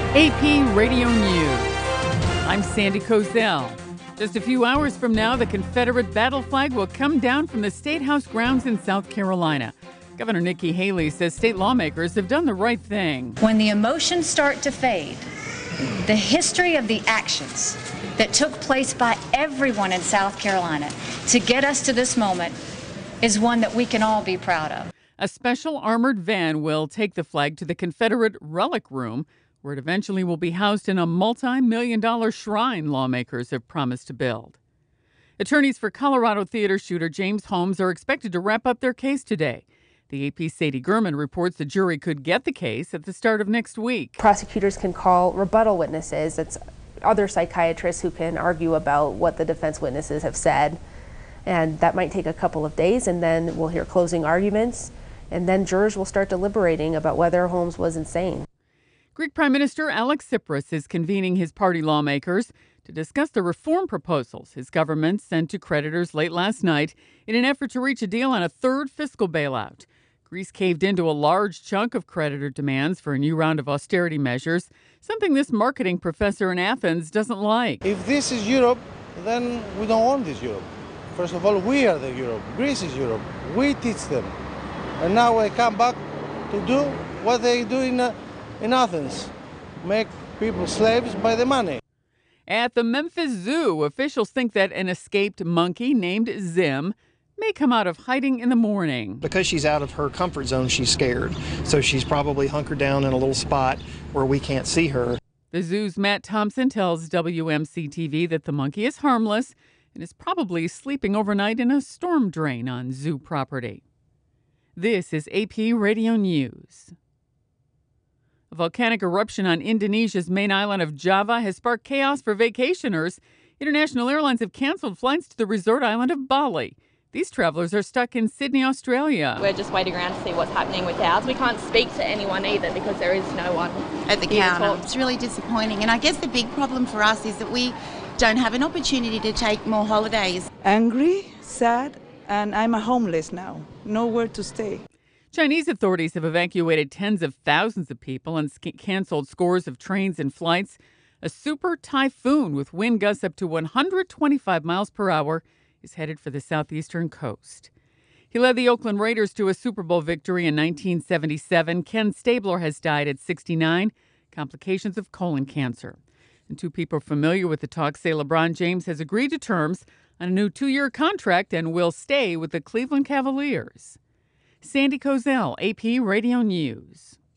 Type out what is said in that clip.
AP Radio News. I'm Sandy Kozel. Just a few hours from now, the Confederate battle flag will come down from the State House grounds in South Carolina. Governor Nikki Haley says state lawmakers have done the right thing. When the emotions start to fade, the history of the actions that took place by everyone in South Carolina to get us to this moment is one that we can all be proud of. A special armored van will take the flag to the Confederate Relic Room, where it eventually will be housed in a multi-million-dollar shrine lawmakers have promised to build. Attorneys for Colorado theater shooter James Holmes are expected to wrap up their case today. The AP's Sadie Gurman reports the jury could get the case at the start of next week. Prosecutors can call rebuttal witnesses. That's other psychiatrists who can argue about what the defense witnesses have said. And that might take a couple of days, and then we'll hear closing arguments, and then jurors will start deliberating about whether Holmes was insane. Greek Prime Minister Alex Tsipras is convening his party lawmakers to discuss the reform proposals his government sent to creditors late last night in an effort to reach a deal on a third fiscal bailout. Greece caved into a large chunk of creditor demands for a new round of austerity measures, something this marketing professor in Athens doesn't like. If this is Europe, then we don't want this Europe. First of all, we are the Europe. Greece is Europe. We teach them. And now they come back to do what they do in Athens, make people slaves by the money. At the Memphis Zoo, officials think that an escaped monkey named Zim may come out of hiding in the morning. Because she's out of her comfort zone, she's scared. So she's probably hunkered down in a little spot where we can't see her. The zoo's Matt Thompson tells WMC-TV that the monkey is harmless and is probably sleeping overnight in a storm drain on zoo property. This is AP Radio News. A volcanic eruption on Indonesia's main island of Java has sparked chaos for vacationers. International airlines have canceled flights to the resort island of Bali. These travelers are stuck in Sydney, Australia. We're just waiting around to see what's happening with ours. We can't speak to anyone either because there is no one at the counter. It's really disappointing. And I guess the big problem for us is that we don't have an opportunity to take more holidays. Angry, sad, and I'm homeless now. Nowhere to stay. Chinese authorities have evacuated tens of thousands of people and canceled scores of trains and flights. A super typhoon with wind gusts up to 125 miles per hour is headed for the southeastern coast. He led the Oakland Raiders to a Super Bowl victory in 1977. Ken Stabler has died at 69, complications of colon cancer. And two people familiar with the talks say LeBron James has agreed to terms on a new 2-year contract and will stay with the Cleveland Cavaliers. Sandy Kozel, AP Radio News.